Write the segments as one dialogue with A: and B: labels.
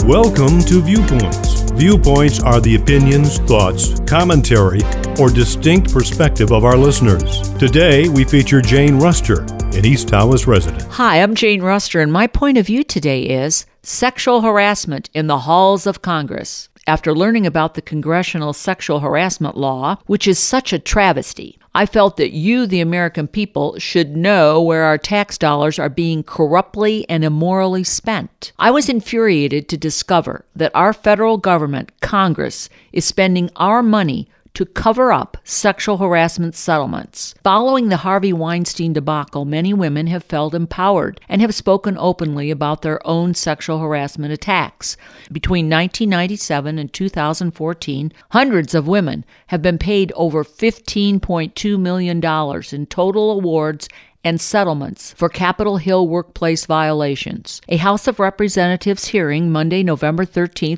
A: Welcome to Viewpoints. Viewpoints are the opinions, thoughts, commentary, or distinct perspective of our listeners. Today, we feature Jane Ruster, an East Tawas resident.
B: Hi, I'm Jane Ruster, and my point of view today is sexual harassment in the halls of Congress. After learning about the congressional sexual harassment law, which is such a travesty, I felt that you, the American people, should know where our tax dollars are being corruptly and immorally spent. I was infuriated to discover that our federal government, Congress, is spending our money to cover up sexual harassment settlements. Following the Harvey Weinstein debacle, many women have felt empowered and have spoken openly about their own sexual harassment attacks. Between 1997 and 2014, hundreds of women have been paid over $15.2 million in total awards and settlements for Capitol Hill workplace violations. A House of Representatives hearing Monday, November 13,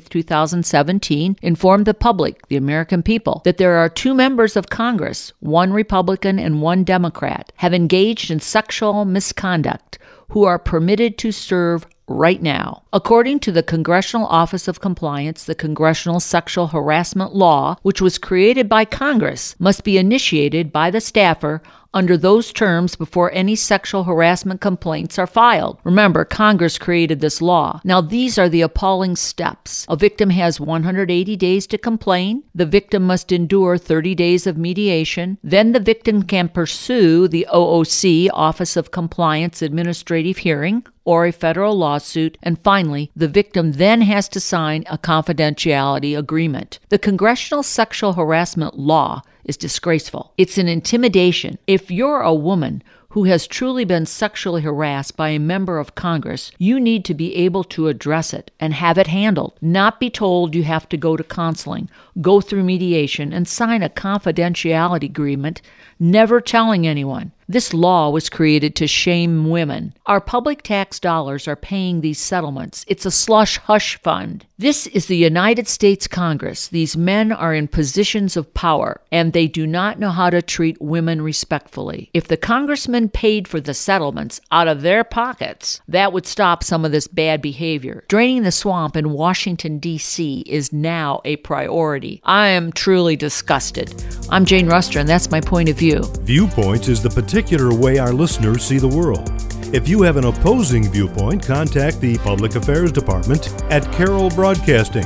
B: 2017, informed the public, the American people, that there are two members of Congress, one Republican and one Democrat, have engaged in sexual misconduct who are permitted to serve right now. According to the Congressional Office of Compliance, the Congressional Sexual Harassment Law, which was created by Congress, must be initiated by the staffer under those terms before any sexual harassment complaints are filed. Remember, Congress created this law. Now, these are the appalling steps. A victim has 180 days to complain. The victim must endure 30 days of mediation. Then the victim can pursue the OOC, Office of Compliance Administrative Hearing, or a federal lawsuit, and finally, the victim then has to sign a confidentiality agreement. The Congressional Sexual Harassment Law is disgraceful. It's an intimidation. If you're a woman who has truly been sexually harassed by a member of Congress, you need to be able to address it and have it handled, not be told you have to go to counseling, go through mediation, and sign a confidentiality agreement, never telling anyone. This law was created to shame women. Our public tax dollars are paying these settlements. It's a slush hush fund. This is the United States Congress. These men are in positions of power, and they do not know how to treat women respectfully. If the congressmen paid for the settlements out of their pockets, that would stop some of this bad behavior. Draining the swamp in Washington, D.C. is now a priority. I am truly disgusted. I'm Jane Ruster, and that's my point of view.
A: Viewpoints is the particular way our listeners see the world. If you have an opposing viewpoint, contact the Public Affairs Department at Carroll Broadcasting,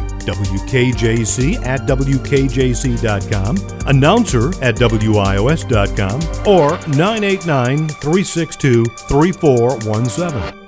A: WKJC at WKJC.com, announcer at WIOS.com, or 989-362-3417.